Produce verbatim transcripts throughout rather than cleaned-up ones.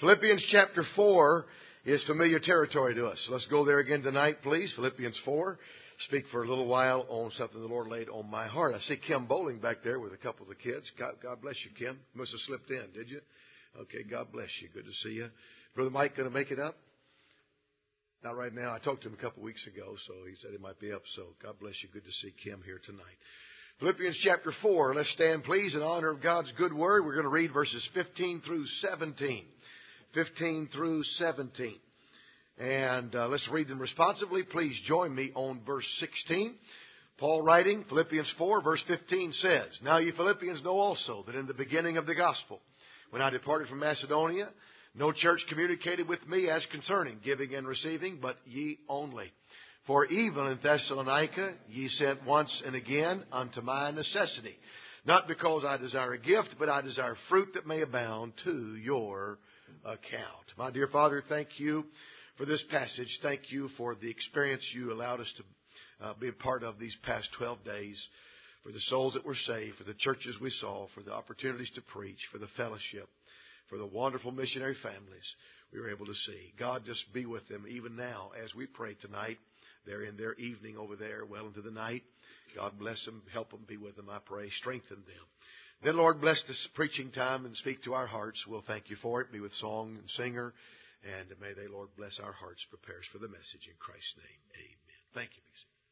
Philippians chapter four is familiar territory to us. So let's go there again tonight, please. Philippians four. Speak for a little while on something the Lord laid on my heart. I see Kim Bowling back there with a couple of the kids. God, God bless you, Kim. You must have slipped in, did you? Okay, God bless you. Good to see you. Brother Mike going to make it up? Not right now. I talked to him a couple of weeks ago, so he said he might be up. So God bless you. Good to see Kim here tonight. Philippians chapter four. Let's stand, please, in honor of God's good word. We're going to read verses fifteen through seventeen. fifteen through seventeen. And uh, let's read them responsively. Please join me on verse sixteen. Paul writing, Philippians four, verse fifteen says, Now you Philippians know also that in the beginning of the gospel, when I departed from Macedonia, no church communicated with me as concerning giving and receiving, but ye only. For even in Thessalonica ye sent once and again unto my necessity, not because I desire a gift, but I desire fruit that may abound to your account. My dear Father, thank you for this passage. Thank you for the experience you allowed us to uh, be a part of these past twelve days, for the souls that were saved, for the churches we saw, for the opportunities to preach, for the fellowship, for the wonderful missionary families we were able to see. God, just be with them even now as we pray tonight. They're in their evening over there, well into the night. God bless them, help them, be with them, I pray. Strengthen them. Then, Lord, bless this preaching time and speak to our hearts. We'll thank you for it. Be with song and singer. And may they, Lord, bless our hearts, prepare us for the message. In Christ's name, amen. Thank you.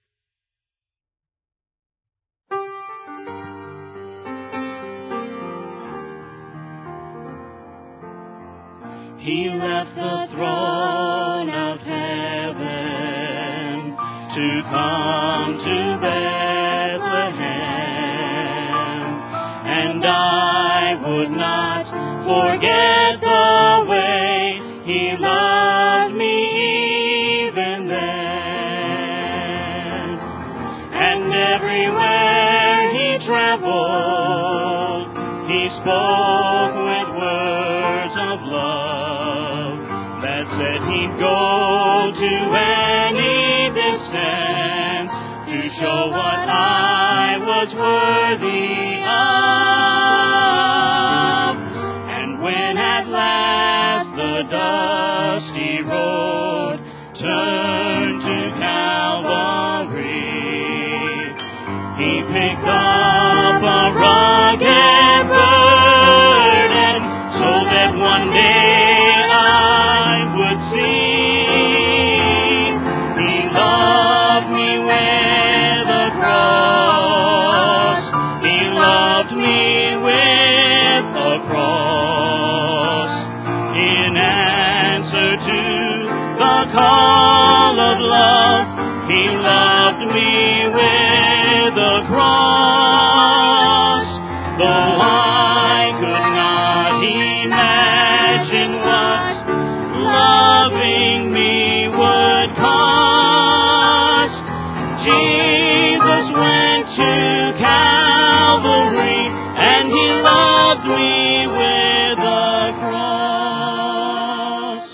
He left the throne of heaven to come to Bethlehem, and I would not forget the way He loved me even then. And everywhere He traveled, He spoke with words of love that said He'd go to any distance to show what I was worthy of. And when at last the dusty road turned to Calvary, He picked up a rugged burden so that one day I would see. He loved me with a cross. He loved me with a cross. In answer to the call of love, He loved me with a cross. Though I could not imagine what loving me would cost, Jesus went to Calvary and He loved me with a cross.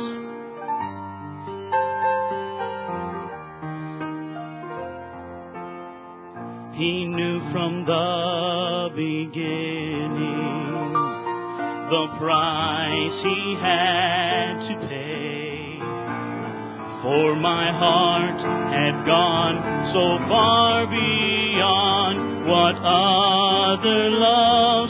He knew from the beginning the price He had to pay, for my heart had gone so far beyond what other loves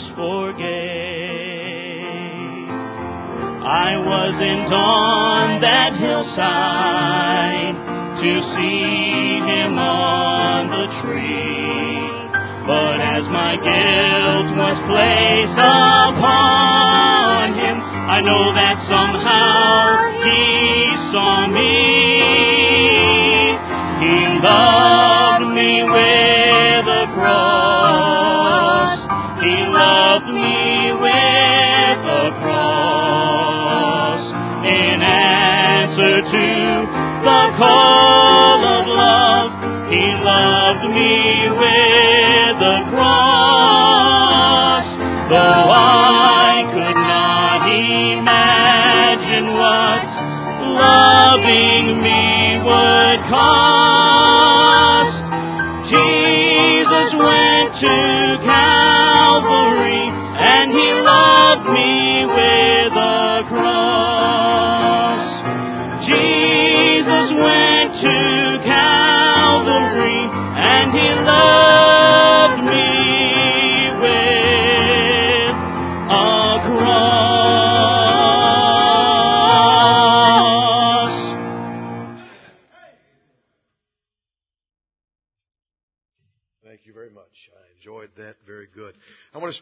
forgave. I wasn't on that hillside to see Him on the tree, but as my guilt was placed upon Him, I know that somehow He saw me. He loved me with a cross. He loved me with a cross. In answer to the call of love, He loved me with a cross. Though I could not imagine what loving me would cost, Jesus went to Calvary and He loved me with a cross.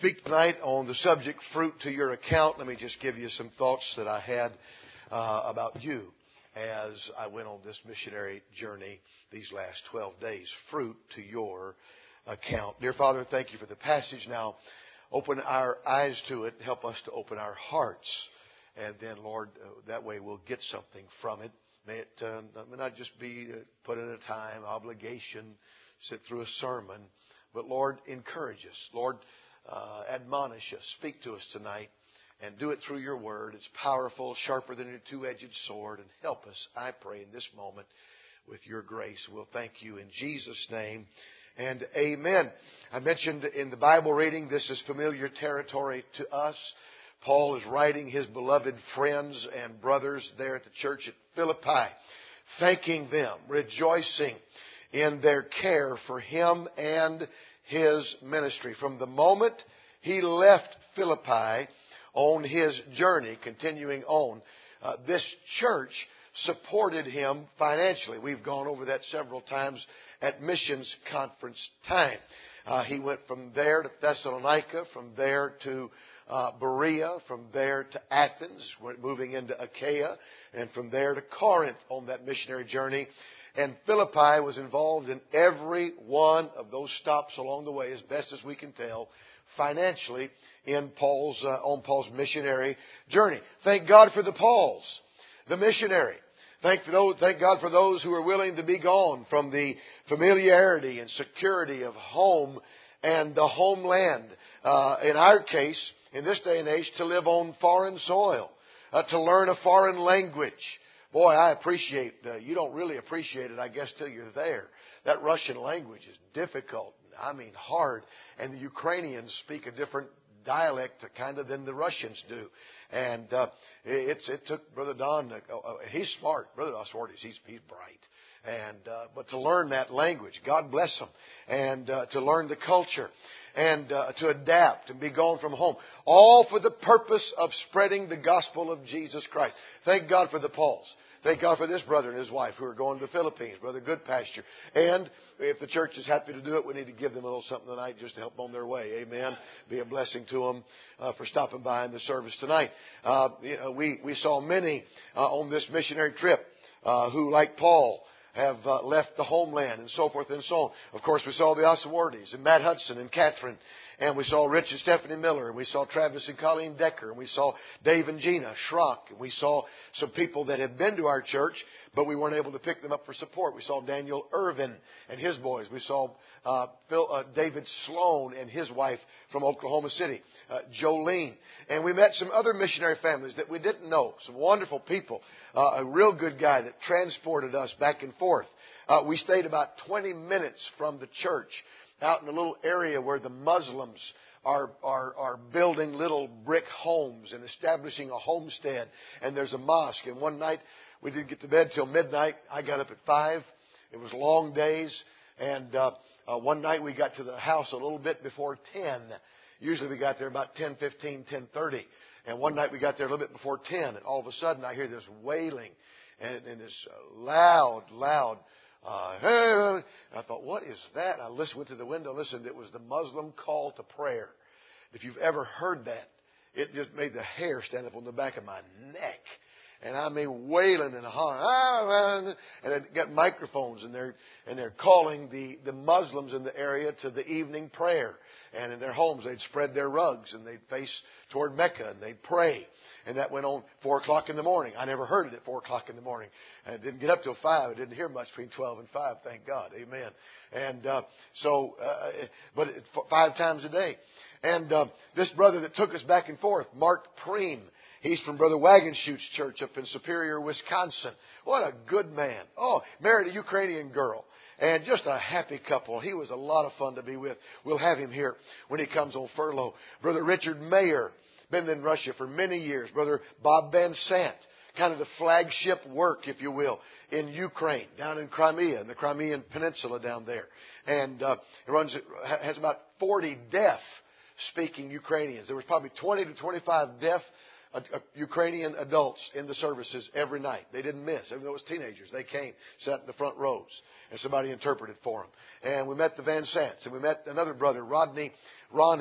speak tonight on the subject, fruit to your account. Let me just give you some thoughts that I had uh, about you as I went on this missionary journey these last twelve days. Fruit to your account. Dear Father, thank you for the passage. Now, open our eyes to it. Help us to open our hearts. And then, Lord, uh, that way we'll get something from it. May it uh, may not just be uh, put in a time, obligation, sit through a sermon. But, Lord, encourage us. Lord, uh, admonish us. Speak to us tonight. And do it through your word. It's powerful, sharper than a two-edged sword. And help us, I pray, in this moment with your grace. We'll thank you in Jesus' name. And amen. I mentioned in the Bible reading, this is familiar territory to us. Paul is writing his beloved friends and brothers there at the church at Philippi, thanking them, rejoicing in their care for him and his ministry. From the moment he left Philippi on his journey, continuing on, uh, this church supported him financially. We've gone over that several times at missions conference time. Uh, he went from there to Thessalonica, from there to uh, Berea, from there to Athens, went moving into Achaia, and from there to Corinth on that missionary journey. And Philippi was involved in every one of those stops along the way, as best as we can tell, financially in Paul's uh, on Paul's missionary journey. Thank God for the Pauls, the missionary. Thank, for those, thank God for those who are willing to be gone from the familiarity and security of home and the homeland. Uh, in our case, in this day and age, to live on foreign soil, uh, to learn a foreign language. Boy, I appreciate, uh, you don't really appreciate it, I guess, till you're there. That Russian language is difficult, I mean hard, and the Ukrainians speak a different dialect kind of than the Russians do. And uh, it's, it took Brother Don, uh, uh, he's smart, Brother Oswardes, he's, he's bright. And uh, but to learn that language, God bless him, and uh, to learn the culture, and uh, to adapt and be gone from home, all for the purpose of spreading the gospel of Jesus Christ. Thank God for the Pauls. Thank God for this brother and his wife who are going to the Philippines, Brother Goodpasture. And if the church is happy to do it, we need to give them a little something tonight just to help them on their way. Amen. Be a blessing to them uh, for stopping by in the service tonight. Uh, you know, we, we saw many uh, on this missionary trip uh, who, like Paul, have uh, left the homeland and so forth and so on. Of course, we saw the Oswardes and Matt Hudson and Catherine. And we saw Rich and Stephanie Miller, and we saw Travis and Colleen Decker, and we saw Dave and Gina Schrock, and we saw some people that had been to our church, but we weren't able to pick them up for support. We saw Daniel Irvin and his boys. We saw uh, Phil, uh, David Sloan and his wife from Oklahoma City, uh, Jolene. And we met some other missionary families that we didn't know, some wonderful people. Uh, a real good guy that transported us back and forth. Uh, we stayed about twenty minutes from the church, out in a little area where the Muslims are, are, are building little brick homes and establishing a homestead. And there's a mosque. And one night, we didn't get to bed till midnight. I got up at five. It was long days. And uh, uh, one night we got to the house a little bit before ten. Usually we got there about ten fifteen, ten thirty. And one night we got there a little bit before ten. And all of a sudden I hear this wailing and, and this loud, loud Uh, hey, I thought, what is that? I listened, went to the window, listened. It was the Muslim call to prayer. If you've ever heard that, it just made the hair stand up on the back of my neck. And I mean, wailing and hollering. And they got microphones, and they're and they're calling the, the Muslims in the area to the evening prayer. And in their homes, they'd spread their rugs, and they'd face toward Mecca, and they'd pray. And that went on four o'clock in the morning. I never heard it at four o'clock in the morning. And it didn't get up till five. I didn't hear much between twelve and five. Thank God. Amen. And uh, so, uh, but it, five times a day. And uh, this brother that took us back and forth, Mark Preem, he's from Brother Wagenshoot's church up in Superior, Wisconsin. What a good man. Oh, married a Ukrainian girl. And just a happy couple. He was a lot of fun to be with. We'll have him here when he comes on furlough. Brother Richard Mayer, been in Russia for many years. Brother Bob Van Sant, kind of the flagship work, if you will, in Ukraine, down in Crimea, in the Crimean Peninsula down there. And uh, it runs, has about forty deaf-speaking Ukrainians. There was probably twenty to twenty-five deaf uh, uh, Ukrainian adults in the services every night. They didn't miss. Even though it was teenagers, they came, sat in the front rows, and somebody interpreted for them. And we met the Van Sants, and we met another brother, Rodney, Ronnie,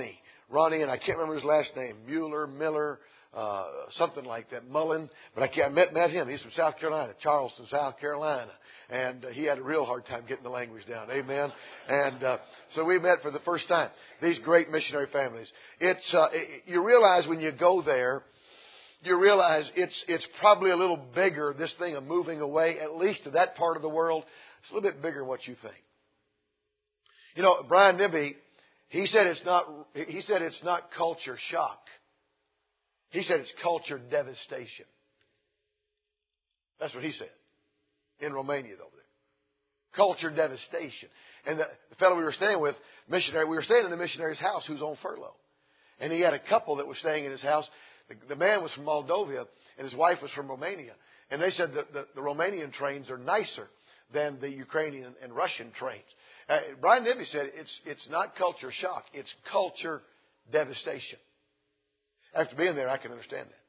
Ronnie, and I can't remember his last name, Mueller, Miller, uh, something like that, Mullen. But I, can't, I met, met him. He's from South Carolina, Charleston, South Carolina. And uh, he had a real hard time getting the language down. Amen. And uh, so we met for the first time. These great missionary families. It's uh, it, you realize when you go there, you realize it's it's probably a little bigger, this thing of moving away, at least to that part of the world. It's a little bit bigger than what you think. You know, Brian Nibby, he said it's not he said it's not culture shock. He said it's culture devastation. That's what he said. In Romania over there. Culture devastation. And the, the fellow we were staying with, missionary, we were staying in the missionary's house who's on furlough. And he had a couple that was staying in his house. The, the man was from Moldova and his wife was from Romania. And they said that the, the Romanian trains are nicer than the Ukrainian and Russian trains. Uh, Brian Nibby said it's, it's not culture shock. It's culture devastation. After being there, I can understand that.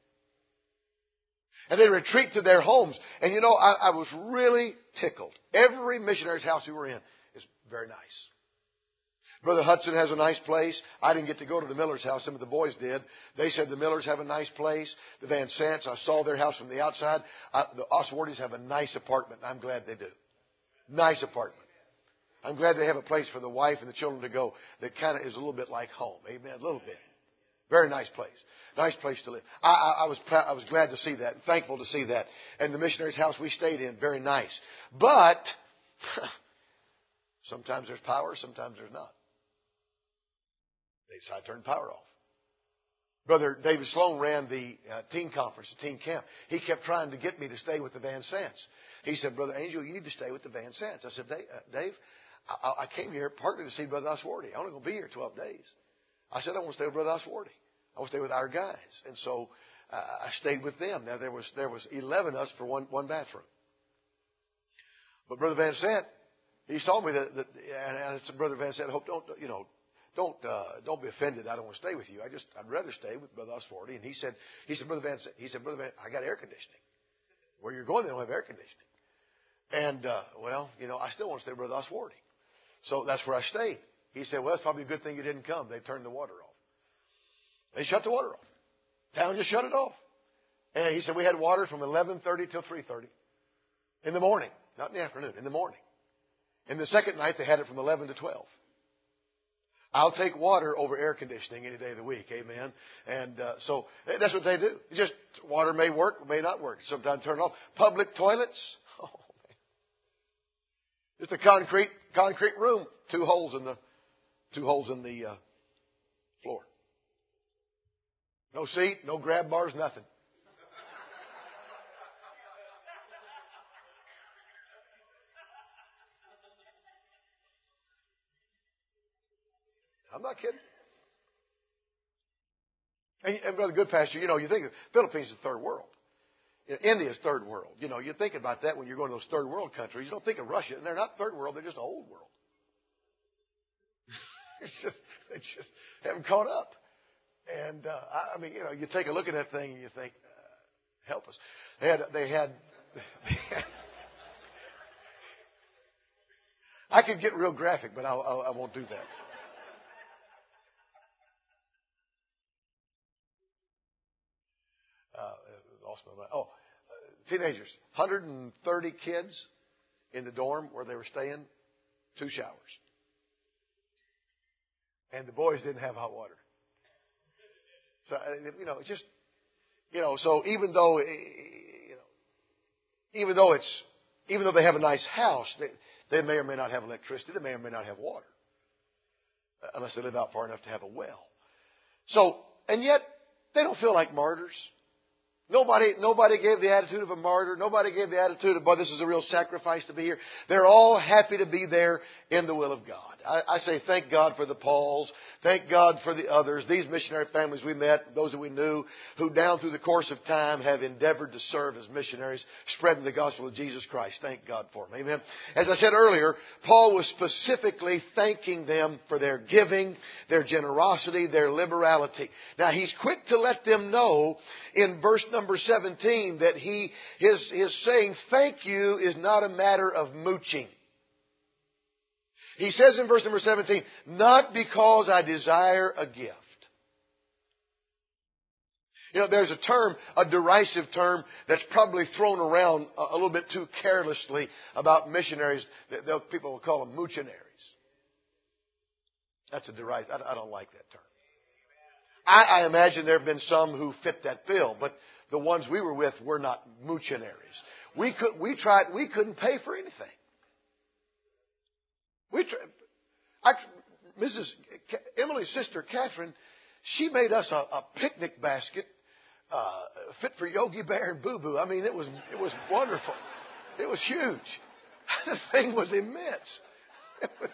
And they retreat to their homes. And you know, I, I was really tickled. Every missionary's house we were in is very nice. Brother Hudson has a nice place. I didn't get to go to the Miller's house. Some of the boys did. They said the Millers have a nice place. The Van Sants, I saw their house from the outside. I, the Oswaldys have a nice apartment. I'm glad they do. Nice apartment. I'm glad they have a place for the wife and the children to go that kind of is a little bit like home. Amen. A little bit. Very nice place. Nice place to live. I, I, I was proud, I was glad to see that and thankful to see that. And the missionary's house we stayed in, very nice. But sometimes there's power, sometimes there's not. They decided to turn power off. Brother David Sloan ran the uh, teen conference, the teen camp. He kept trying to get me to stay with the Van Sants. He said, Brother Angel, you need to stay with the Van Sants. I said, Dave, uh, Dave I, I came here partly to see Brother Oswardy. I'm only going to be here twelve days. I said, I want to stay with Brother Oswardy. I want to stay with our guys. And so uh, I stayed with them. Now, there was there was eleven of us for one, one bathroom. But Brother Van Sant, he told me that, that and I said, Brother Van Sant, I hope don't, you know, don't uh, don't be offended. I don't want to stay with you. I just, I'd rather stay with Brother Oswardy. And he said, he said, Brother Van Sant, he said, Brother Van, I got air conditioning. Where you're going, they don't have air conditioning. And, uh, well, you know, I still want to stay with Brother Oswardy. So that's where I stayed. He said, well, it's probably a good thing you didn't come. They turned the water off. They shut the water off. Town just shut it off. And he said we had water from eleven thirty till three thirty in the morning. Not in the afternoon, in the morning. And the second night they had it from eleven to twelve. I'll take water over air conditioning any day of the week. Amen. And uh, so that's what they do. Just water may work, may not work. Sometimes turn it off. Public toilets. Oh, man. Just a concrete concrete room. Two holes in the two holes in the uh, floor. No seat, no grab bars, nothing. I'm not kidding. And, and Brother Goodpasture, you know, you think of Philippines is third world. India is third world. You know, you think about that when you're going to those third world countries. You don't think of Russia, and they're not third world, they're just old world. it's just, they just haven't caught up. And, uh, I mean, you know, you take a look at that thing and you think, uh, help us. They had, they had, I could get real graphic, but I'll, I'll, I won't do that. Uh, lost my mind. Oh, uh, teenagers, one hundred thirty kids in the dorm where they were staying, two showers. And the boys didn't have hot water. So, you know, it's just, you know, so even though, you know, even though it's, even though they have a nice house, they, they may or may not have electricity, they may or may not have water. Unless they live out far enough to have a well. So, and yet, they don't feel like martyrs. Nobody, nobody gave the attitude of a martyr. Nobody gave the attitude of, boy, this is a real sacrifice to be here. They're all happy to be there in the will of God. I, I say thank God for the Pauls. Thank God for the others, these missionary families we met, those that we knew, who down through the course of time have endeavored to serve as missionaries, spreading the gospel of Jesus Christ. Thank God for them. Amen. As I said earlier, Paul was specifically thanking them for their giving, their generosity, their liberality. Now, he's quick to let them know in verse number seventeen that he his, his saying thank you is not a matter of mooching. He says in verse number seventeen, not because I desire a gift. You know, there's a term, a derisive term, that's probably thrown around a, a little bit too carelessly about missionaries. They'll, people will call them moochinaries. That's a derisive. I, I don't like that term. I, I imagine there have been some who fit that bill, but the ones we were with were not moochinaries. We could, we tried, we couldn't pay for anything. We tried. I, Missus Emily's sister Catherine, she made us a, a picnic basket. Uh, fit for Yogi Bear and Boo Boo. I mean, it was it was wonderful. It was huge. The thing was immense. It was,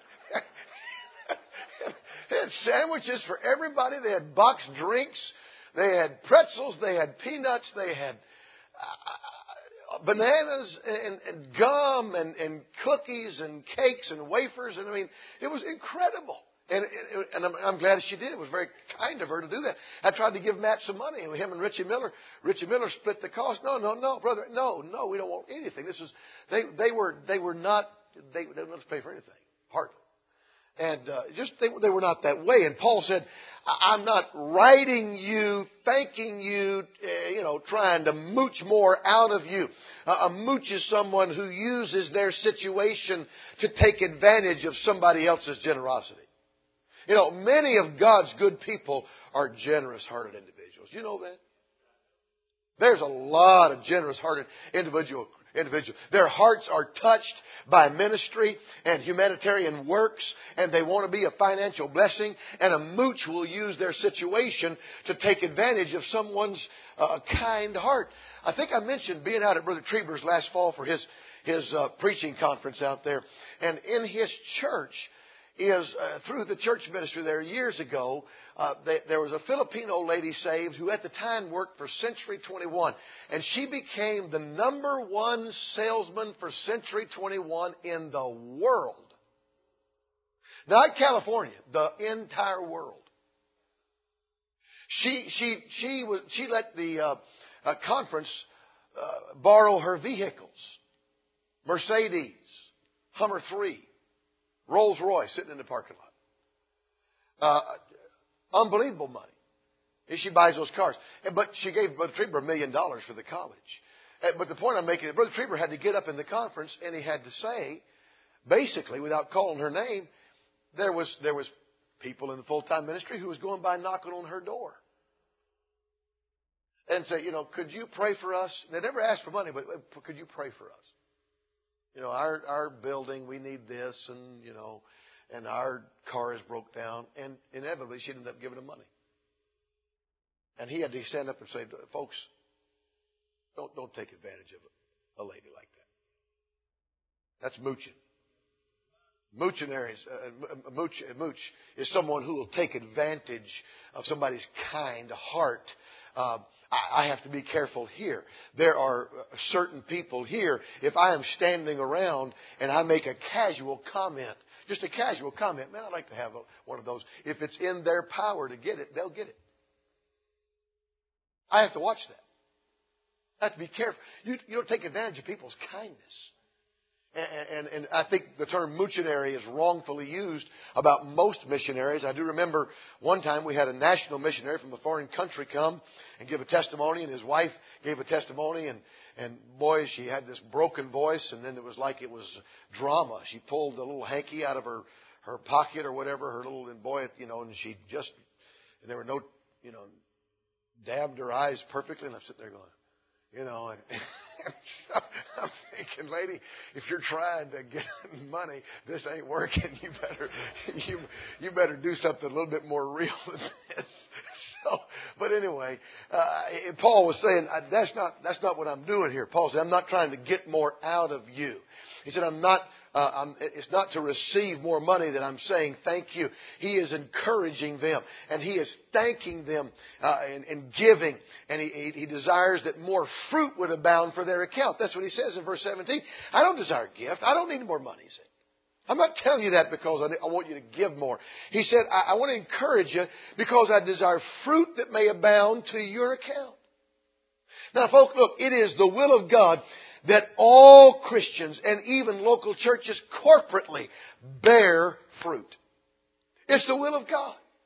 they had sandwiches for everybody. They had boxed drinks. They had pretzels. They had peanuts. They had uh, bananas and, and gum and, and cookies and cakes and wafers. And I mean, it was incredible. And, and I'm, I'm glad she did. It was very kind of her to do that. I tried to give Matt some money. Him and Richie Miller. Richie Miller split the cost. No, no, no, brother. No, no, we don't want anything. This is they. They were. They were not. They, they didn't let us pay for anything. Hardly. And uh, just they, they were not that way. And Paul said, "I'm not writing you, thanking you, uh, you know, trying to mooch more out of you." Uh, a mooch is someone who uses their situation to take advantage of somebody else's generosity. You know, many of God's good people are generous-hearted individuals. You know that? There's a lot of generous-hearted individual, individuals. Their hearts are touched by ministry and humanitarian works, and they want to be a financial blessing. And a mooch will use their situation to take advantage of someone's uh, kind heart. I think I mentioned being out at Brother Trieber's last fall for his his uh, preaching conference out there, and in his church. Is uh, through the church ministry there years ago, uh, they, there was a Filipino lady saved who at the time worked for Century twenty-one. And she became the number one salesman for Century twenty-one in the world. Not California, the entire world. She, she, she, was, she let the uh, uh, conference uh, borrow her vehicles. Mercedes, Hummer three. Rolls Royce sitting in the parking lot. Uh, unbelievable money. And she buys those cars. But she gave Brother Trieber a million dollars for the college. But the point I'm making is Brother Trieber had to get up in the conference and he had to say, basically, without calling her name, there was there was people in the full-time ministry who was going by knocking on her door. And say, you know, could you pray for us? They never asked for money, but could you pray for us? You know, our, our building, we need this, and, you know, and our car is broke down. And inevitably, she ended up giving him money. And he had to stand up and say, folks, don't, don't take advantage of a, a lady like that. That's mooching. Moochinaries, uh, mooch, mooch is someone who will take advantage of somebody's kind heart. Uh, I have to be careful here. There are certain people here, if I am standing around and I make a casual comment, just a casual comment, man, I'd like to have a, one of those. If it's in their power to get it, they'll get it. I have to watch that. I have to be careful. You, you don't take advantage of people's kindness. And, and, and I think the term moochionary is wrongfully used about most missionaries. I do remember one time we had a national missionary from a foreign country come and give a testimony, and his wife gave a testimony, and, and boy, she had this broken voice, and then it was like it was drama. She pulled a little hanky out of her, her pocket or whatever, her little, and boy, you know, and she just, and there were no, you know, dabbed her eyes perfectly, and I'm sitting there going, you know, and I'm thinking, lady, if you're trying to get money, this ain't working. You better, you, you better do something a little bit more real than this. So, but anyway, uh, Paul was saying that's not that's not what I'm doing here. Paul said, I'm not trying to get more out of you. He said, I'm not. Uh, I'm, it's not to receive more money that I'm saying thank you. He is encouraging them, and he is thanking them uh, and, and giving, and he, he, he desires that more fruit would abound for their account. That's what he says in verse seventeen. I don't desire gift. I don't need more money. He said. I'm not telling you that because I, I want you to give more. He said, I, I want to encourage you because I desire fruit that may abound to your account. Now, folks, look, it is the will of God that all Christians and even local churches corporately bear fruit. It's the will of God.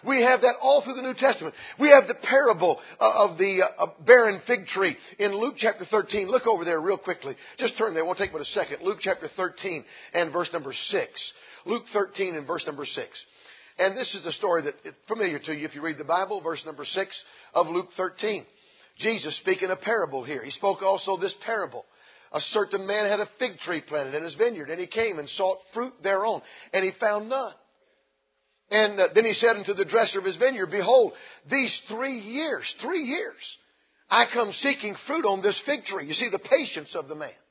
We have that all through the New Testament. We have the parable of the barren fig tree in Luke chapter thirteen. Look over there real quickly. Just turn there. It won't take but a second. Luke chapter thirteen and verse number six. Luke thirteen and verse number six. And this is a story that is familiar to you if you read the Bible, verse number six of Luke thirteen. Jesus speaking a parable here. He spoke also this parable. A certain man had a fig tree planted in his vineyard, and he came and sought fruit thereon, and he found none. And uh, then he said unto the dresser of his vineyard, Behold, these three years, three years, I come seeking fruit on this fig tree. You see the patience of the man.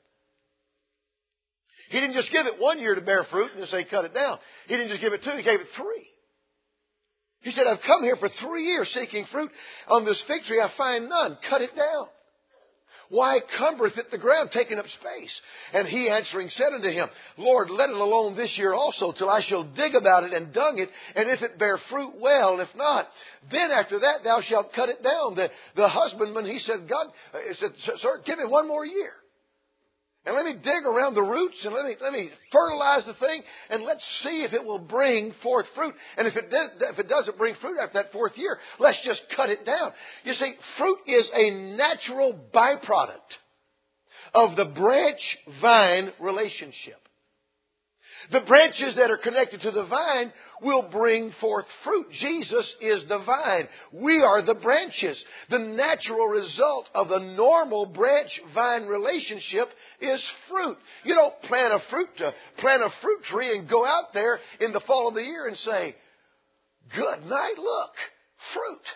He didn't just give it one year to bear fruit and just say cut it down. He didn't just give it two, he gave it three. He said, I've come here for three years seeking fruit on this fig tree. I find none. Cut it down. Why cumbereth it the ground, taking up space? And he answering said unto him, Lord, let it alone this year also, till I shall dig about it and dung it, and if it bear fruit, well, and if not, then after that thou shalt cut it down. The, the husbandman, he said, God, he said, sir, give me one more year. And let me dig around the roots and let me, let me fertilize the thing and let's see if it will bring forth fruit. And if it, does, if it doesn't bring fruit after that fourth year, let's just cut it down. You see, fruit is a natural byproduct of the branch-vine relationship. The branches that are connected to the vine will bring forth fruit. Jesus is the vine. We are the branches. The natural result of the normal branch-vine relationship is fruit. You don't plant a fruit uh, plant a fruit tree and go out there in the fall of the year and say, good night, look, fruit.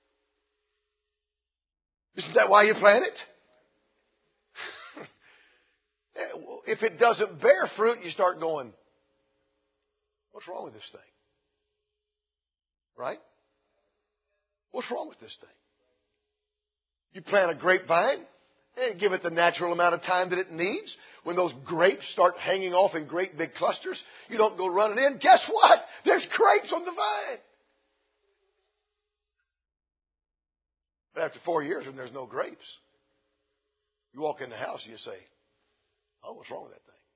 Isn't that why you plant it? If it doesn't bear fruit, you start going, what's wrong with this thing? Right? What's wrong with this thing? You plant a grapevine and give it the natural amount of time that it needs. When those grapes start hanging off in great big clusters, you don't go running in. Guess what? There's grapes on the vine. But after four years when there's no grapes, you walk in the house and you say, oh, what's wrong with that thing?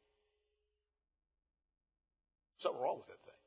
Something wrong with that thing.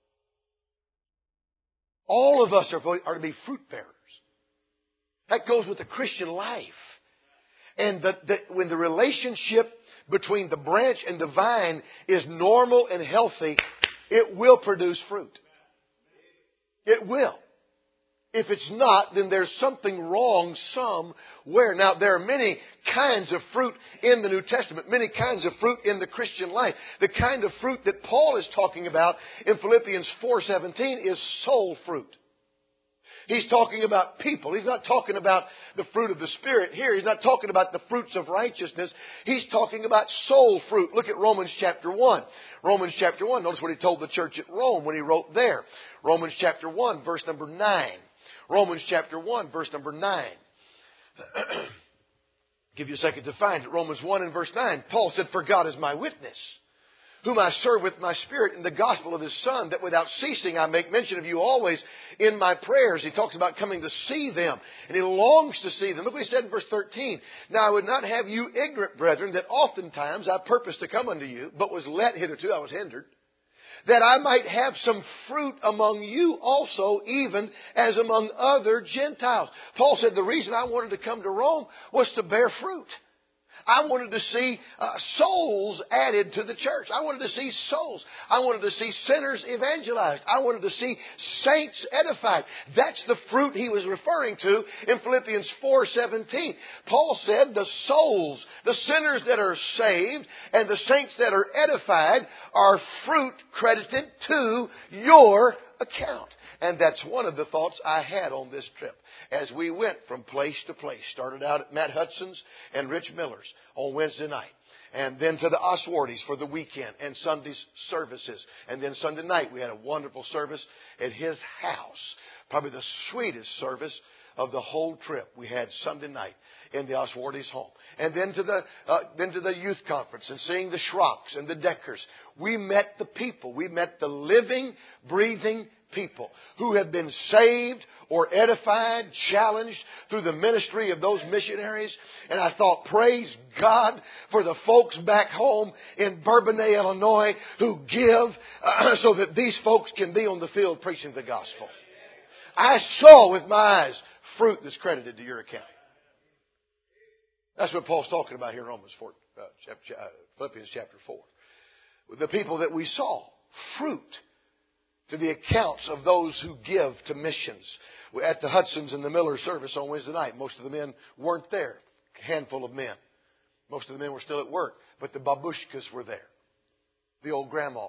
All of us are, are to be fruit bearers. That goes with the Christian life. And the, the, when the relationship between the branch and the vine is normal and healthy, it will produce fruit. It will. If it's not, then there's something wrong somewhere. Now, there are many kinds of fruit in the New Testament, many kinds of fruit in the Christian life. The kind of fruit that Paul is talking about in Philippians four seventeen is soul fruit. He's talking about people. He's not talking about the fruit of the Spirit here. He's not talking about the fruits of righteousness. He's talking about soul fruit. Look at Romans chapter one. Romans chapter one. Notice what he told the church at Rome when he wrote there. Romans chapter one, verse number nine. Romans chapter one, verse number nine. Give you a second to find it. Romans one and verse nine. Paul said, For God is my witness, whom I serve with my spirit in the gospel of His Son, that without ceasing I make mention of you always in my prayers. He talks about coming to see them, and he longs to see them. Look what he said in verse thirteen. Now I would not have you ignorant, brethren, that oftentimes I purposed to come unto you, but was let hitherto, I was hindered, that I might have some fruit among you also, even as among other Gentiles. Paul said the reason I wanted to come to Rome was to bear fruit. I wanted to see uh, souls added to the church. I wanted to see souls. I wanted to see sinners evangelized. I wanted to see saints edified. That's the fruit he was referring to in Philippians four seventeen. Paul said the souls, the sinners that are saved and the saints that are edified are fruit credited to your account. And that's one of the thoughts I had on this trip as we went from place to place. Started out at Matt Hudson's and Rich Miller's on Wednesday night. And then to the Oswardy's for the weekend and Sunday's services. And then Sunday night we had a wonderful service at his house. Probably the sweetest service of the whole trip we had Sunday night in the Oswardy's home. And then to the uh, then to the youth conference and seeing the Schrocks and the Deckers. We met the people. We met the living, breathing people who have been saved or edified, challenged through the ministry of those missionaries. And I thought, praise God for the folks back home in Bourbonnais, Illinois, who give uh, so that these folks can be on the field preaching the gospel. I saw with my eyes fruit that's credited to your account. That's what Paul's talking about here in Romans four, uh, chapter, uh, Philippians chapter four. The people that we saw, fruit to the accounts of those who give to missions. At the Hudson's and the Miller service on Wednesday night, most of the men weren't there. A handful of men. Most of the men were still at work. But the babushkas were there. The old grandmas.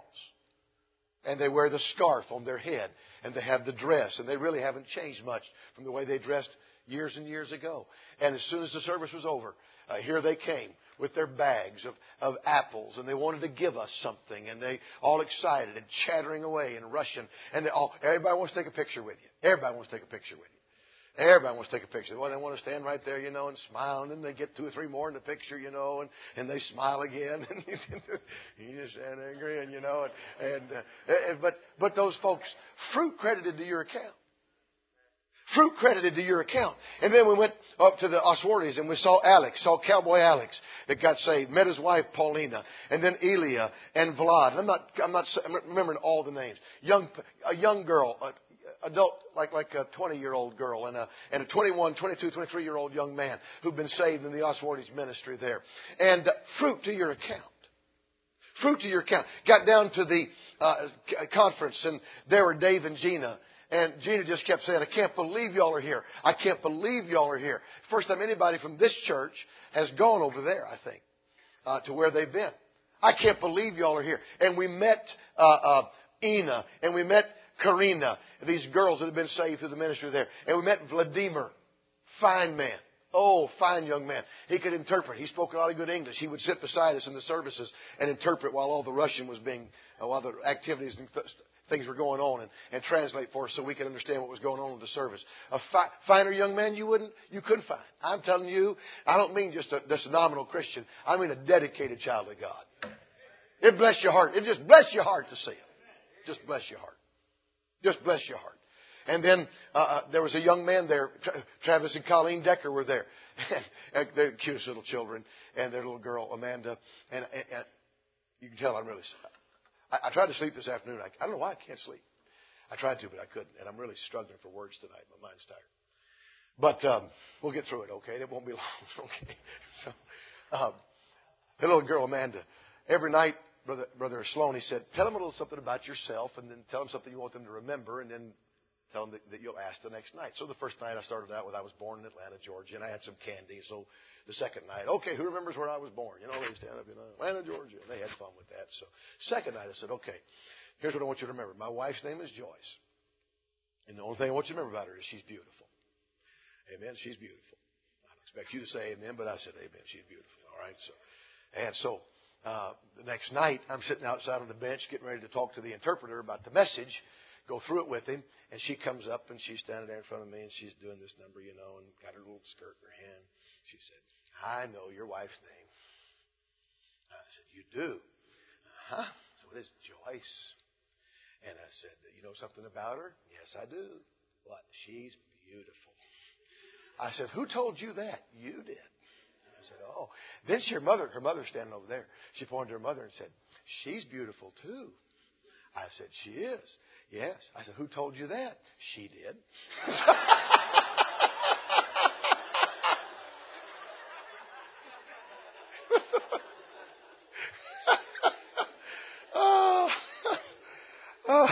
And they wear the scarf on their head. And they have the dress. And they really haven't changed much from the way they dressed years and years ago. And as soon as the service was over, uh, here they came with their bags of, of apples. And they wanted to give us something. And they all excited and chattering away and rushing. And they all, everybody wants to take a picture with you. Everybody wants to take a picture with you. Everybody wants to take a picture. Well, they want to stand right there, you know, and smile. And then they get two or three more in the picture, you know, and, and they smile again. And you just stand there agreeing, you know. And, and uh, but but those folks, fruit credited to your account. Fruit credited to your account. And then we went up to the Oswardies and we saw Alex, saw Cowboy Alex that got saved. Met his wife Paulina, and then Elia and Vlad. I'm not, I'm not, I'm not remembering all the names. Young, a young girl, a, adult, like like a twenty-year-old girl, and a and a twenty-one, twenty-two, twenty-three-year-old young man who've been saved in the Oswardies ministry there. And uh, fruit to your account. Fruit to your account. Got down to the uh, conference, and there were Dave and Gina. And Gina just kept saying, I can't believe y'all are here. I can't believe y'all are here. First time anybody from this church has gone over there, I think, uh, to where they've been. I can't believe y'all are here. And we met uh, uh, Ina, and we met Karina, these girls that have been saved through the ministry there. And we met Vladimir, fine man. Oh, fine young man. He could interpret. He spoke a lot of good English. He would sit beside us in the services and interpret while all the Russian was being, uh, while the activities and th- things were going on, and, and translate for us so we could understand what was going on in the service. A fi- finer young man you wouldn't, you couldn't find. I'm telling you, I don't mean just a, just a nominal Christian. I mean a dedicated child of God. It bless your heart. It just bless your heart to see it. Just bless your heart. Just bless your heart. And then uh, there was a young man there. Tra- Travis and Colleen Decker were there. And they're the cutest little children, and their little girl Amanda. And, and, and you can tell I'm really sad. I tried to sleep this afternoon. I, I don't know why I can't sleep. I tried to, but I couldn't. And I'm really struggling for words tonight. My mind's tired. But um, we'll get through it, okay? It won't be long, okay? So, um, the little girl, Amanda, every night, Brother, Brother Sloan, he said, tell them a little something about yourself, and then tell them something you want them to remember, and then tell them that, that you'll ask the next night. So the first night I started out with I was born in Atlanta, Georgia, and I had some candy. So the second night, okay, who remembers where I was born? You know, they stand up, you know, Atlanta, Georgia. And they had fun with that. So second night I said, okay, here's what I want you to remember. My wife's name is Joyce. And the only thing I want you to remember about her is she's beautiful. Amen. She's beautiful. I don't expect you to say amen, but I said amen. She's beautiful. All right. So, and so, uh, the next night I'm sitting outside on the bench getting ready to talk to the interpreter about the message, go through it with him. And she comes up and she's standing there in front of me and she's doing this number, you know, and got her little skirt in her hand. She said, I know your wife's name. I said, you do? Huh? So it is Joyce. And I said, you know something about her? Yes, I do. What? She's beautiful. I said, who told you that? You did. I said, oh. Then she, her mother, her mother's standing over there. She pointed to her mother and said, she's beautiful too. I said, she is. Yes. I said, who told you that? She did. oh, oh,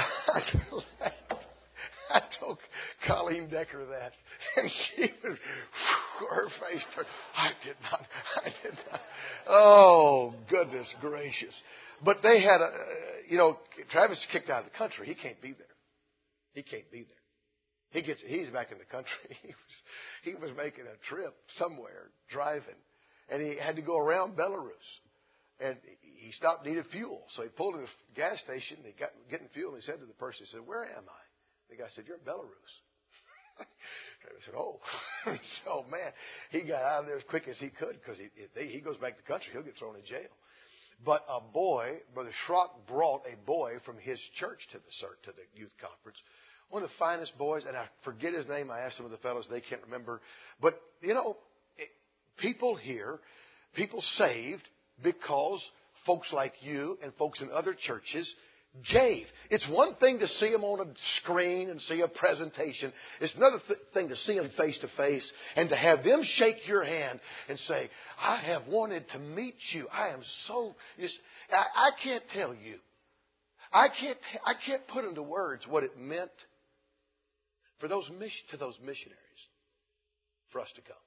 I told Colleen Decker that, and she was, her face turned. I did not. I did not. Oh, goodness gracious. But they had a, you know, Travis is kicked out of the country. He can't be there. He can't be there. He gets, he's back in the country. He was, he was making a trip somewhere, driving, and he had to go around Belarus. And he stopped, needed fuel. So he pulled in a gas station, and he got getting fuel, and he said to the person, he said, where am I? The guy said, you're in Belarus. Travis said, oh. So, man, he got out of there as quick as he could, because he, if they, he goes back to the country, he'll get thrown in jail. But a boy, Brother Schrock brought a boy from his church to the to the youth conference. One of the finest boys, and I forget his name. I asked some of the fellows, they can't remember. But, you know, it, people here, people saved because folks like you and folks in other churches gave. It's one thing to see them on a screen and see a presentation. It's another th- thing to see them face to face and to have them shake your hand and say, I have wanted to meet you. I am so... Just, I, I can't tell you. I can't, I can't put into words what it meant for those mission, to those missionaries for us to come.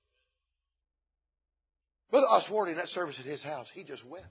Brother Oswardy, in that service at his house, he just wept.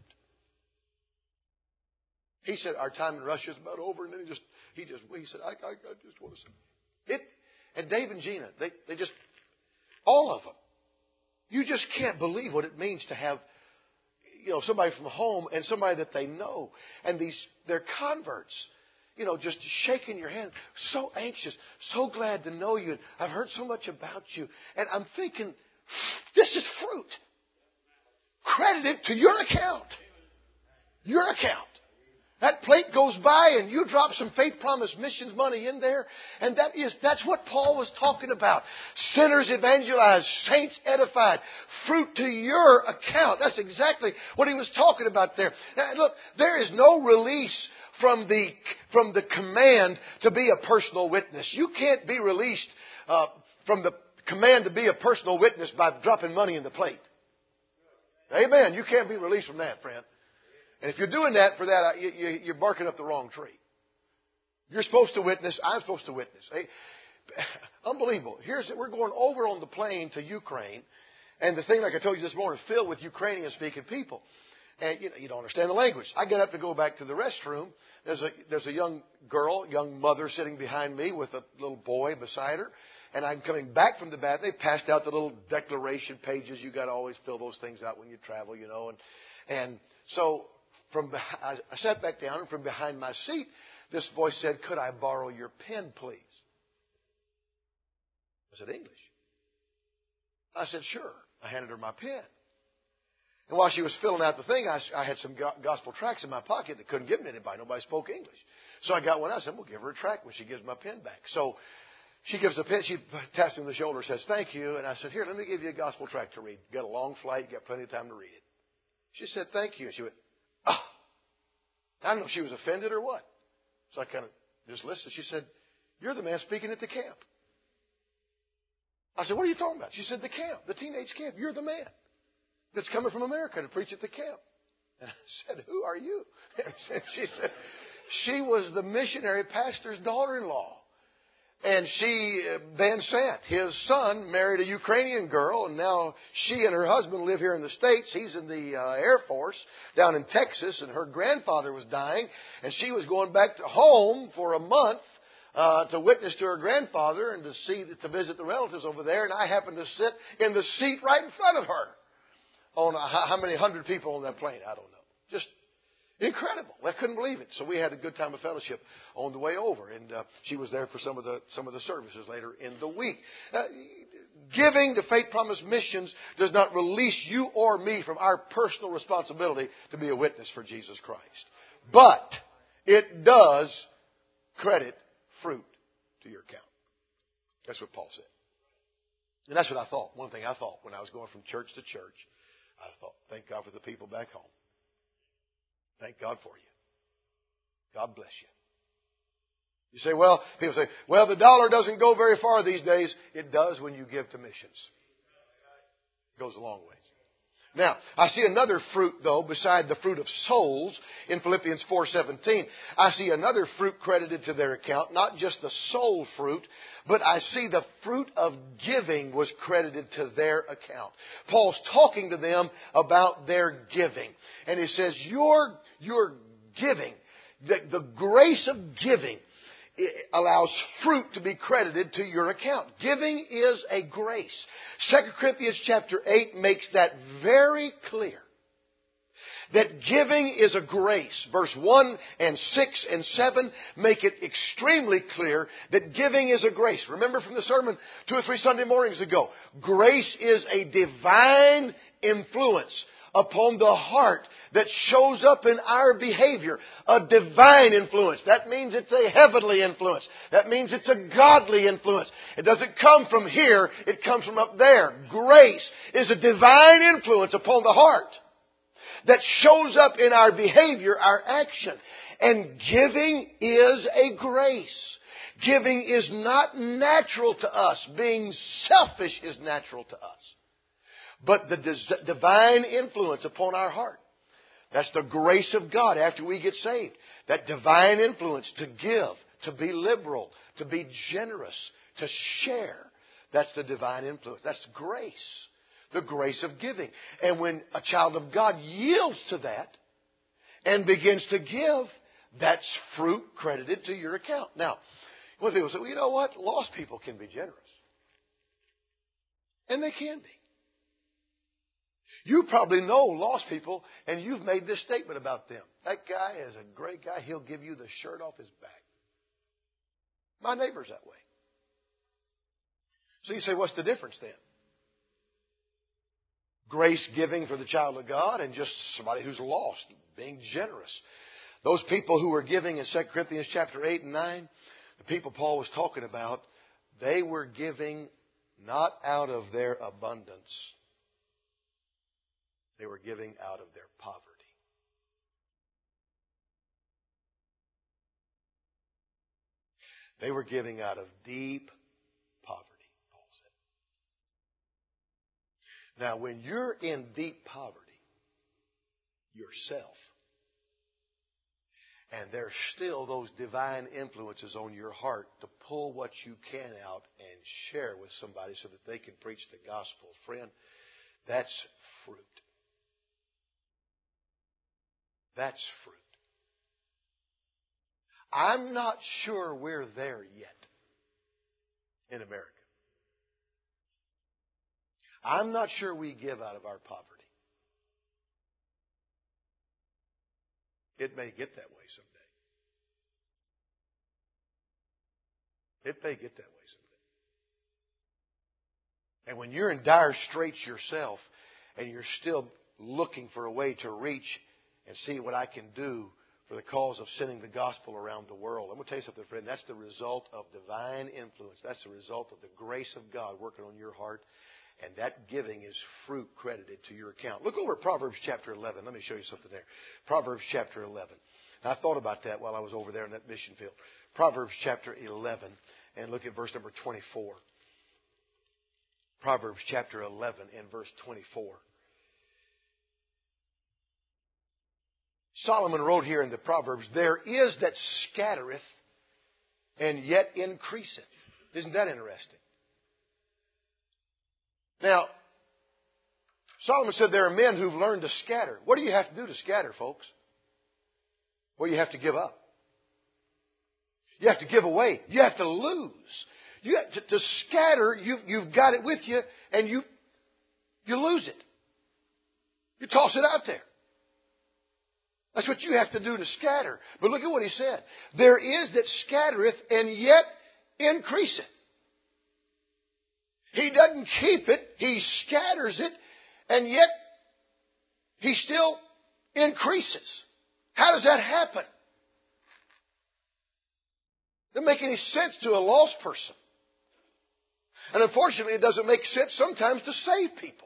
He said, our time in Russia is about over. And then he just, he just, he said, I, I, I just want to say it. And Dave and Gina, they, they just, all of them. You just can't believe what it means to have, you know, somebody from home and somebody that they know. And these, they're converts. You know, just shaking your hand. So anxious. So glad to know you. I've heard so much about you. And I'm thinking, this is fruit. Credited to your account. Your account. That plate goes by and you drop some Faith Promise Missions money in there. And that is, that's what Paul was talking about. Sinners evangelized, saints edified, fruit to your account. That's exactly what he was talking about there. Now, look, there is no release from the, from the command to be a personal witness. You can't be released uh, from the command to be a personal witness by dropping money in the plate. Amen. You can't be released from that, friend. And if you're doing that for that, you're barking up the wrong tree. You're supposed to witness. I'm supposed to witness. Unbelievable. Here's we're going over on the plane to Ukraine, and the thing, like I told you this morning, filled with Ukrainian-speaking people, and you know, you don't understand the language. I get up to go back to the restroom. There's a there's a young girl, young mother sitting behind me with a little boy beside her, and I'm coming back from the bathroom. They passed out the little declaration pages. You got to always fill those things out when you travel, you know, and and so. From I sat back down, and from behind my seat, this voice said, "Could I borrow your pen, please?" I said, "English." I said, "Sure." I handed her my pen. And while she was filling out the thing, I, I had some go- gospel tracts in my pocket that couldn't give them to anybody. Nobody spoke English. So I got one out. I said, "We'll give her a tract when she gives my pen back." So she gives the pen. She taps me on the shoulder, says, "Thank you." And I said, "Here, let me give you a gospel tract to read. You got a long flight. You got plenty of time to read it." She said, "Thank you." And she went, "Oh." I don't know if she was offended or what. So I kind of just listened. She said, "You're the man speaking at the camp." I said, "What are you talking about?" She said, "The camp, the teenage camp. You're the man that's coming from America to preach at the camp." And I said, "Who are you?" And she said, she was the missionary pastor's daughter-in-law. And she, Van Sant, his son, married a Ukrainian girl, and now she and her husband live here in the States. He's in the uh, Air Force down in Texas, and her grandfather was dying, and she was going back to home for a month uh, to witness to her grandfather and to see to visit the relatives over there. And I happened to sit in the seat right in front of her. On a, how many hundred people on that plane? I don't know. Just incredible. I couldn't believe it. So we had a good time of fellowship on the way over, and uh, she was there for some of the some of the services later in the week. Uh, giving to Faith Promise Missions does not release you or me from our personal responsibility to be a witness for Jesus Christ, but it does credit fruit to your account. That's what Paul said, and that's what I thought. One thing I thought when I was going from church to church, I thought, "Thank God for the people back home. Thank God for you. God bless you." You say, well, people say, well, the dollar doesn't go very far these days. It does when you give to missions. It goes a long way. Now, I see another fruit, though, beside the fruit of souls in Philippians four seventeen. I see another fruit credited to their account, not just the soul fruit, but I see the fruit of giving was credited to their account. Paul's talking to them about their giving. And he says, your, your giving, the, the grace of giving, allows fruit to be credited to your account. Giving is a grace. Second Corinthians chapter eight makes that very clear. That giving is a grace. Verse one and six and seven make it extremely clear that giving is a grace. Remember from the sermon two or three Sunday mornings ago, grace is a divine influence upon the heart that shows up in our behavior. A divine influence. That means it's a heavenly influence. That means it's a godly influence. It doesn't come from here. It comes from up there. Grace is a divine influence upon the heart that shows up in our behavior, our action. And giving is a grace. Giving is not natural to us. Being selfish is natural to us. But the dis- divine influence upon our heart, that's the grace of God after we get saved. That divine influence to give, to be liberal, to be generous, to share. That's the divine influence. That's grace. The grace of giving. And when a child of God yields to that and begins to give, that's fruit credited to your account. Now, when people say, well, you know what? Lost people can be generous. And they can be. You probably know lost people, and you've made this statement about them. That guy is a great guy. He'll give you the shirt off his back. My neighbor's that way. So you say, what's the difference then? Grace giving for the child of God and just somebody who's lost, being generous. Those people who were giving in Second Corinthians chapter eight and nine, the people Paul was talking about, they were giving not out of their abundance. They were giving out of their poverty. They were giving out of deep poverty, Paul said. Now, when you're in deep poverty yourself, and there's still those divine influences on your heart to pull what you can out and share with somebody so that they can preach the gospel, friend, that's fruit. That's fruit. I'm not sure we're there yet in America. I'm not sure we give out of our poverty. It may get that way someday. It may get that way someday. And when you're in dire straits yourself and you're still looking for a way to reach and see what I can do for the cause of sending the gospel around the world. I'm going to tell you something, friend. That's the result of divine influence. That's the result of the grace of God working on your heart. And that giving is fruit credited to your account. Look over at Proverbs chapter eleven. Let me show you something there. Proverbs chapter eleven. Now, I thought about that while I was over there in that mission field. Proverbs chapter eleven. And look at verse number twenty-four. Proverbs chapter eleven and verse twenty-four. Solomon wrote here in the Proverbs, there is that scattereth and yet increaseth. Isn't that interesting? Now, Solomon said there are men who've learned to scatter. What do you have to do to scatter, folks? Well, you have to give up. You have to give away. You have to lose. You have to, to scatter, you, you've got it with you, and you, you lose it. You toss it out there. That's what you have to do to scatter. But look at what he said. There is that scattereth and yet increaseth. He doesn't keep it. He scatters it. And yet he still increases. How does that happen? Doesn't make any sense to a lost person. And unfortunately, it doesn't make sense sometimes to save people.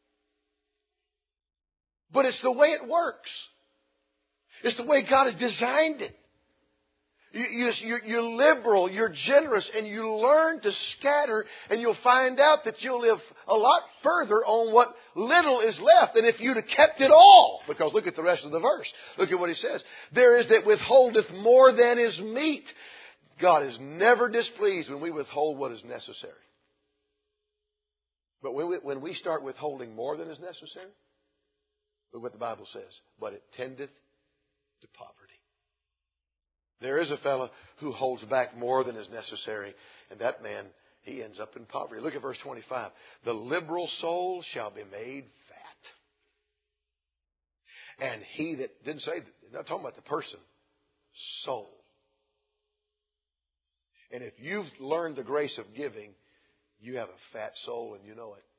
But it's the way it works. It's the way God has designed it. You, you, you're, you're liberal, you're generous, and you learn to scatter, and you'll find out that you'll live a lot further on what little is left than if you'd have kept it all. Because look at the rest of the verse. Look at what he says. There is that withholdeth more than is meet. God is never displeased when we withhold what is necessary. But when we, when we start withholding more than is necessary, look what the Bible says. But it tendeth to poverty. There is a fellow who holds back more than is necessary, and that man, he ends up in poverty. Look at verse twenty-five. The liberal soul shall be made fat. And he that, didn't say, not talking about the person, soul. And if you've learned the grace of giving, you have a fat soul and you know it.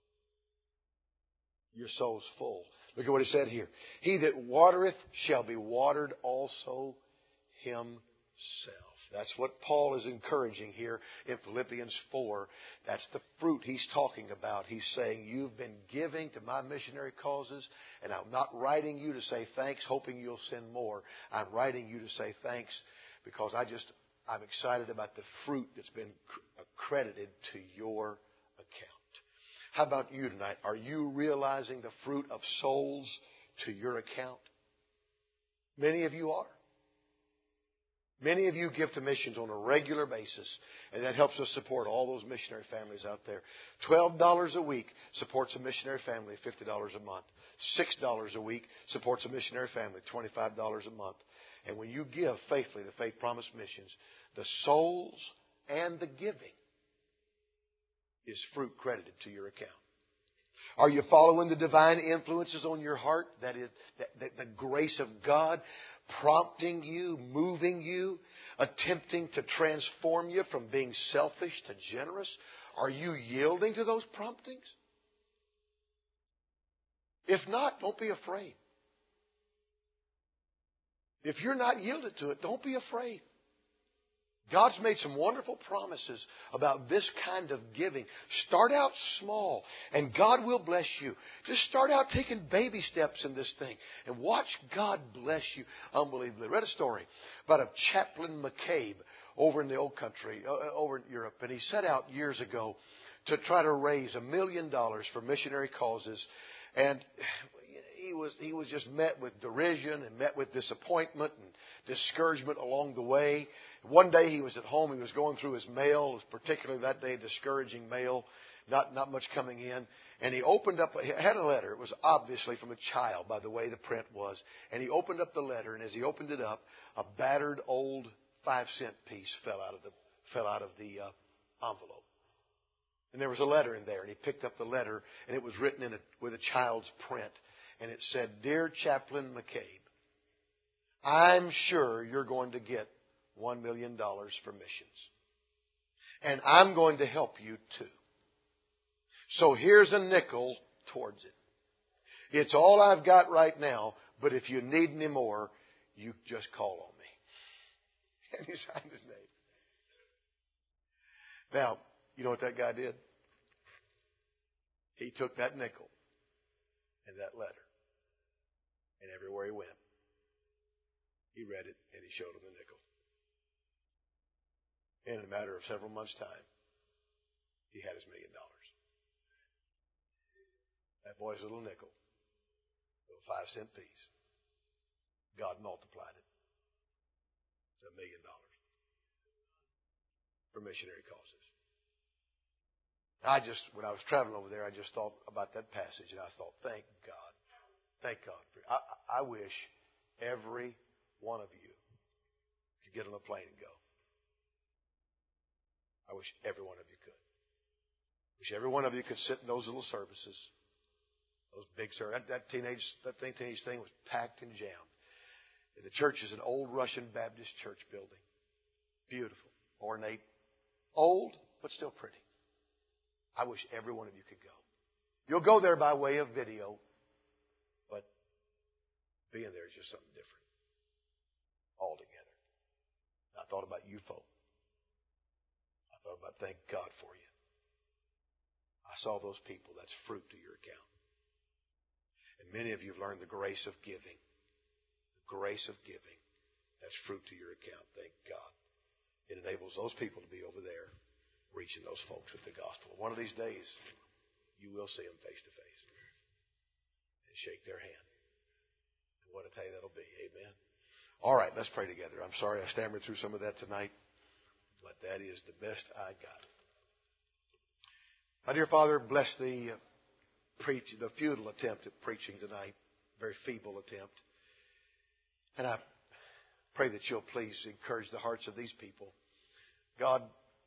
Your soul's full. Look at what he said here. He that watereth shall be watered also himself. That's what Paul is encouraging here in Philippians four. That's the fruit he's talking about. He's saying, you've been giving to my missionary causes, and I'm not writing you to say thanks, hoping you'll send more. I'm writing you to say thanks because I just, I'm excited about the fruit that's been accredited to your account. How about you tonight? Are you realizing the fruit of souls to your account? Many of you are. Many of you give to missions on a regular basis, and that helps us support all those missionary families out there. twelve dollars a week supports a missionary family, fifty dollars a month. six dollars a week supports a missionary family, twenty-five dollars a month. And when you give faithfully to Faith Promise Missions, the souls and the giving is fruit credited to your account. Are you following the divine influences on your heart? That is, that, that the grace of God prompting you, moving you, attempting to transform you from being selfish to generous? Are you yielding to those promptings? If not, don't be afraid. If you're not yielded to it, don't be afraid. God's made some wonderful promises about this kind of giving. Start out small, and God will bless you. Just start out taking baby steps in this thing, and watch God bless you unbelievably. I read a story about a Chaplain McCabe over in the old country, uh, over in Europe, and he set out years ago to try to raise a million dollars for missionary causes, and he was he was just met with derision and met with disappointment and discouragement along the way. One day he was at home, he was going through his mail, it was particularly that day discouraging mail, not not much coming in. And he opened up, he had a letter. It was obviously from a child by the way the print was. And he opened up the letter, and as he opened it up, a battered old five cent piece fell out of the fell out of the uh, envelope. And there was a letter in there, and he picked up the letter, and it was written in a, with a child's print. And it said, "Dear Chaplain McCabe, I'm sure you're going to get one million dollars for missions. And I'm going to help you too. So here's a nickel towards it. It's all I've got right now, but if you need any more, you just call on me." And he signed his name. Now, you know what that guy did? He took that nickel and that letter, and everywhere he went, he read it and he showed him the nickel. In a matter of several months' time, he had his million dollars. That boy's little nickel, little five cent piece, God multiplied it. It's a million dollars for missionary causes. I just, when I was traveling over there, I just thought about that passage, and I thought, thank God. Thank God. For I, I wish every one of you could get on a plane and go. I wish every one of you could. I wish every one of you could sit in those little services, those big services. That, that teenage, that thing, teenage thing was packed and jammed. And the church is an old Russian Baptist church building. Beautiful, ornate, old, but still pretty. I wish every one of you could go. You'll go there by way of video, but being there is just something different altogether. I thought about you folk. I thought about thank God for you. I saw those people. That's fruit to your account. And many of you have learned the grace of giving. The grace of giving. That's fruit to your account. Thank God. It enables those people to be over there reaching those folks with the gospel. One of these days, you will see them face to face and shake their hand. And what a day that'll be. Amen. All right, let's pray together. I'm sorry I stammered through some of that tonight, but that is the best I got. My dear Father, bless the uh, preach, the futile attempt at preaching tonight, very feeble attempt. And I pray that you'll please encourage the hearts of these people. God,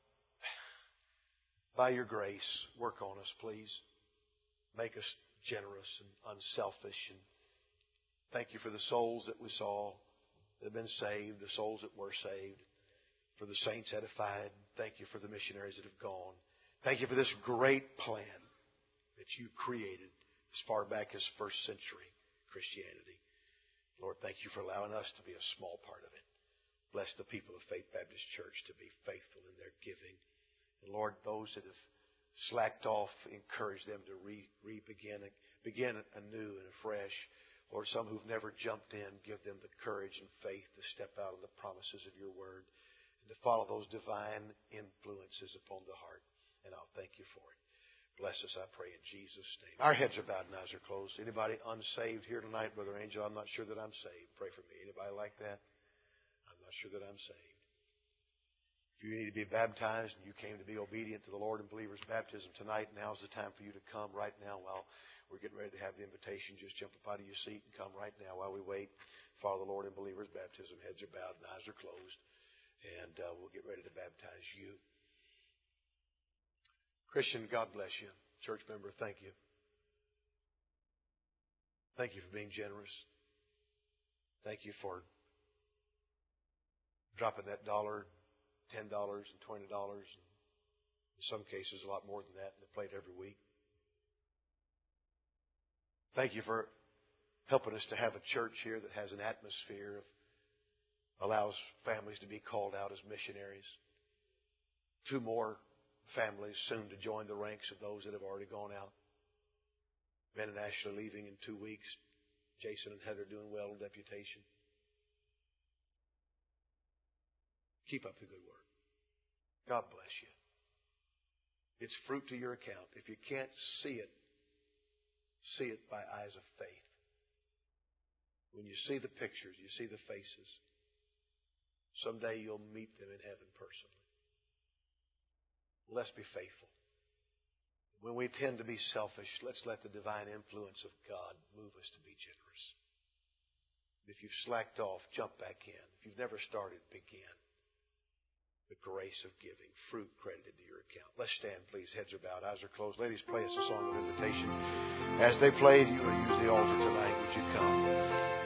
by your grace, work on us, please. Make us generous and unselfish. And thank you for the souls that we saw that have been saved, the souls that were saved, for the saints edified. Thank you for the missionaries that have gone. Thank you for this great plan that you created as far back as first century Christianity. Lord, thank you for allowing us to be a small part of it. Bless the people of Faith Baptist Church to be faithful in their giving. And Lord, those that have slacked off, encourage them to re, re-begin, begin anew and afresh. Lord, some who've never jumped in, give them the courage and faith to step out of the promises of your word and to follow those divine influences upon the heart. And I'll thank you for it. Bless us, I pray, in Jesus' name. Our heads are bowed and eyes are closed. Anybody unsaved here tonight, Brother Angel? I'm not sure that I'm saved. Pray for me. Anybody like that? I'm not sure that I'm saved. If you need to be baptized and you came to be obedient to the Lord in believer's baptism tonight, now's the time for you to come right now while we're getting ready to have the invitation. Just jump up out of your seat and come right now while we wait. Follow the Lord in believer's baptism. Heads are bowed and eyes are closed. And uh, we'll get ready to baptize you. Christian, God bless you. Church member, thank you. Thank you for being generous. Thank you for dropping that dollar, ten dollars, and twenty dollars, and in some cases a lot more than that in the plate every week. Thank you for helping us to have a church here that has an atmosphere of allows families to be called out as missionaries. Two more families soon to join the ranks of those that have already gone out. Ben and Ashley leaving in two weeks. Jason and Heather doing well in deputation. Keep up the good work. God bless you. It's fruit to your account. If you can't see it, see it by eyes of faith. When you see the pictures, you see the faces. Someday you'll meet them in heaven personally. Let's be faithful. When we tend to be selfish, let's let the divine influence of God move us to be generous. If you've slacked off, jump back in. If you've never started, begin. The grace of giving, fruit credited to your account. Let's stand, please. Heads are bowed, eyes are closed. Ladies, play us a song of invitation. As they play, you will use the altar tonight. Would you come?